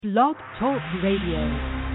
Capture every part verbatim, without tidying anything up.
Blog Talk Radio.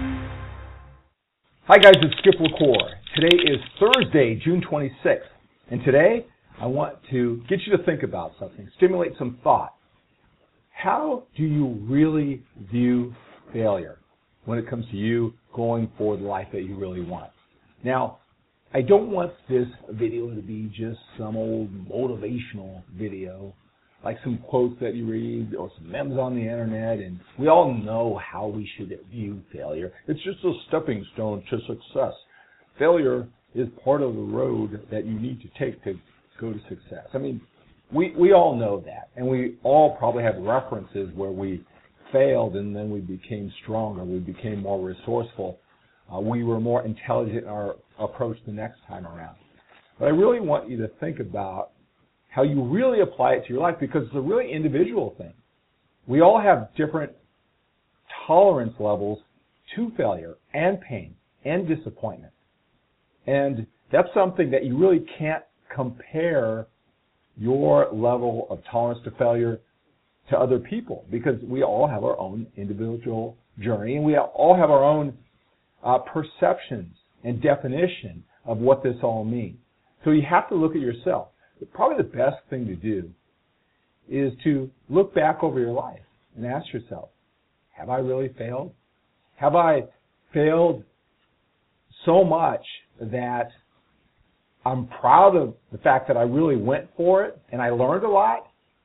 Hi guys, it's Skip LaCour. Today is Thursday, June twenty-sixth, and today I want to get you to think about something, stimulate some thought. How do you really view failure when it comes to you going for the life that you really want? Now, I don't want this video to be just some old motivational video, like some quotes that you read or some memes on the internet, and we all know how we should view failure. It's just a stepping stone to success. Failure is part of the road that you need to take to go to success. I mean, we, we all know that, and we all probably have references where we failed and then we became stronger, we became more resourceful, uh, we were more intelligent in our approach the next time around. But I really want you to think about how you really apply it to your life, because it's a really individual thing. We all have different tolerance levels to failure and pain and disappointment. And that's something that you really can't compare your level of tolerance to failure to other people, because we all have our own individual journey and we all have our own uh, perceptions and definition of what this all means. So you have to look at yourself. Probably the best thing to do is to look back over your life and ask yourself, have I really failed? Have I failed so much that I'm proud of the fact that I really went for it and I learned a lot?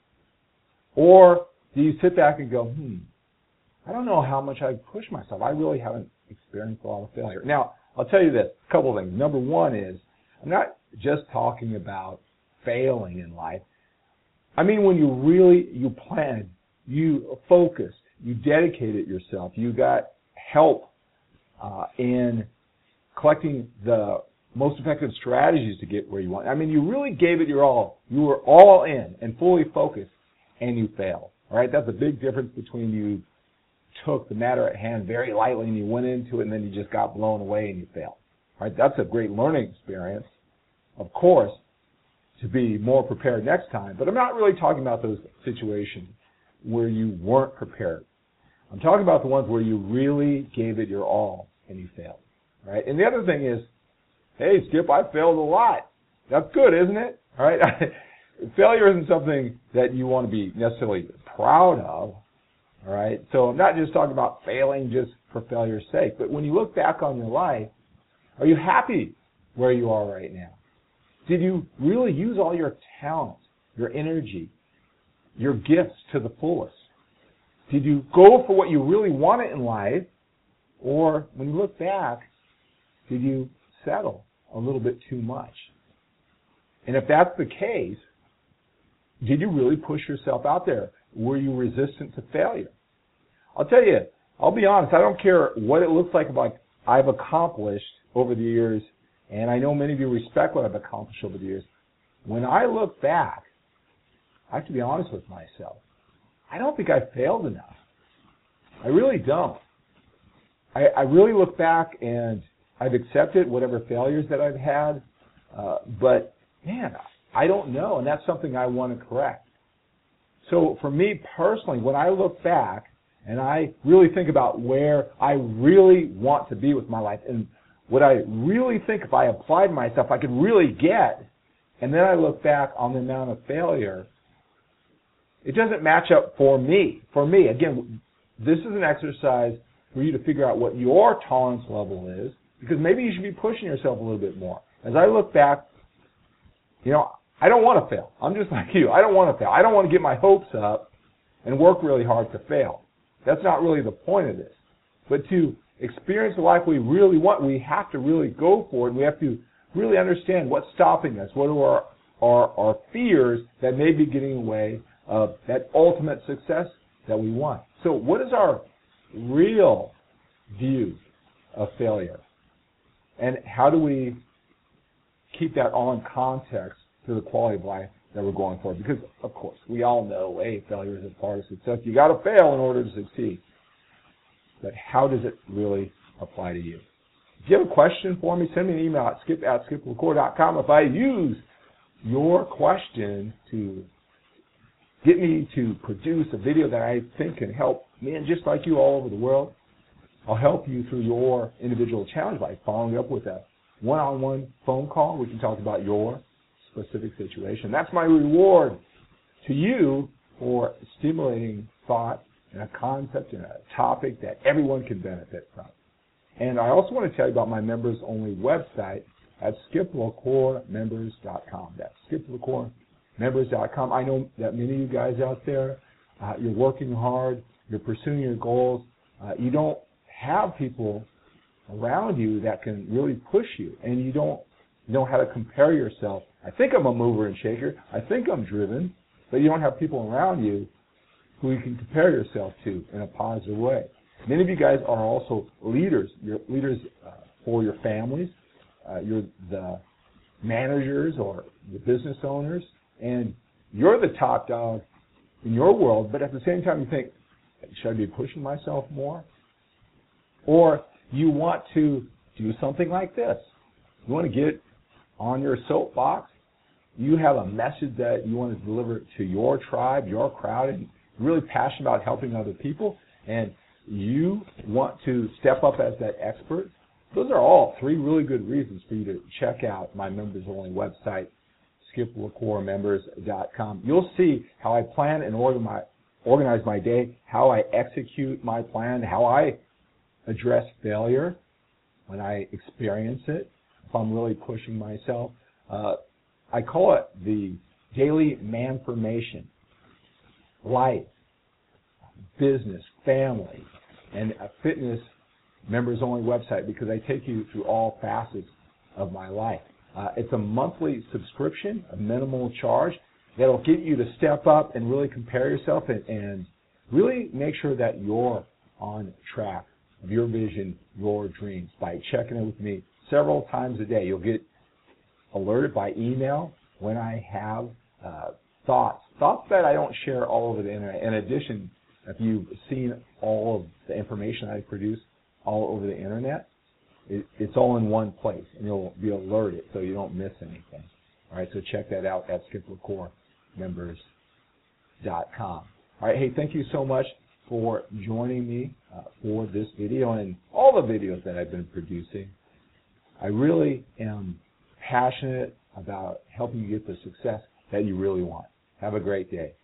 Or do you sit back and go, hmm, I don't know how much I've pushed myself. I really haven't experienced a lot of failure. Now, I'll tell you this, a couple of things. Number one is, I'm not just talking about failing in life. I mean, when you really, you planned, you focused, you dedicated yourself, you got help uh, in collecting the most effective strategies to get where you want. I mean, you really gave it your all. You were all in and fully focused, and you failed. All right, that's a big difference between you took the matter at hand very lightly and you went into it and then you just got blown away and you failed. All right, that's a great learning experience, of course, to be more prepared next time. But I'm not really talking about those situations where you weren't prepared. I'm talking about the ones where you really gave it your all and you failed. Right? And the other thing is, hey, Skip, I failed a lot. That's good, isn't it? All right? Failure isn't something that you want to be necessarily proud of. All right? So I'm not just talking about failing just for failure's sake. But when you look back on your life, are you happy where you are right now? Did you really use all your talent, your energy, your gifts to the fullest? Did you go for what you really wanted in life? Or when you look back, did you settle a little bit too much? And if that's the case, did you really push yourself out there? Were you resistant to failure? I'll tell you, I'll be honest, I don't care what it looks like about I've accomplished over the years. And I know many of you respect what I've accomplished over the years. When I look back, I have to be honest with myself. I don't think I failed enough. I really don't. I, I really look back and I've accepted whatever failures that I've had. Uh, but, man, I don't know. And that's something I want to correct. So for me personally, when I look back and I really think about where I really want to be with my life and what I really think if I applied myself I could really get, and then I look back on the amount of failure, it doesn't match up for me. For me, again, this is an exercise for you to figure out what your tolerance level is, because maybe you should be pushing yourself a little bit more. As I look back, you know, I don't want to fail. I'm just like you. I don't want to fail. I don't want to get my hopes up and work really hard to fail. That's not really the point of this. But to experience the life we really want, we have to really go for it. We have to really understand what's stopping us. What are our, our, our fears that may be getting in the way of that ultimate success that we want. So what is our real view of failure? And how do we keep that all in context to the quality of life that we're going for? Because, of course, we all know, hey, failure is a part of success. You got to fail in order to succeed. But how does it really apply to you? If you have a question for me, send me an email at skip at skip lacour dot com. If I use your question to get me to produce a video that I think can help men just like you all over the world, I'll help you through your individual challenge by following up with a one-on-one phone call. We can talk about your specific situation. That's my reward to you for stimulating thought and a concept and a topic that everyone can benefit from. And I also want to tell you about my members-only website at skip lacour members dot com. That's skip lacour members dot com. I know that many of you guys out there, uh, you're working hard, you're pursuing your goals. Uh, you don't have people around you that can really push you, and you don't know how to compare yourself. I think I'm a mover and shaker. I think I'm driven, but you don't have people around you who you can compare yourself to in a positive way. Many of you guys are also leaders. You're leaders uh, for your families. Uh, you're the managers or the business owners, and you're the top dog in your world, but at the same time you think, should I be pushing myself more? Or you want to do something like this. You want to get on your soapbox. You have a message that you want to deliver to your tribe, your crowd, and you're really passionate about helping other people, and you want to step up as that expert. Those are all three really good reasons for you to check out my members-only website, skip lacour members dot com. You'll see how I plan and organize my day, how I execute my plan, how I address failure when I experience it, if I'm really pushing myself. Uh, I call it the daily manformation, life, business, family, and a fitness members-only website, because I take you through all facets of my life. Uh, it's a monthly subscription, a minimal charge, that'll get you to step up and really compare yourself and, and really make sure that you're on track of your vision, your dreams, by checking in with me several times a day. You'll get alerted by email when I have uh, thoughts, thoughts that I don't share all over the internet. In addition, if you've seen all of the information I produce all over the internet, it, it's all in one place, and you'll be alerted so you don't miss anything. All right, so check that out at skip lacour members dot com. All right, hey, thank you so much for joining me uh, for this video and all the videos that I've been producing. I really am passionate about helping you get the success that you really want. Have a great day.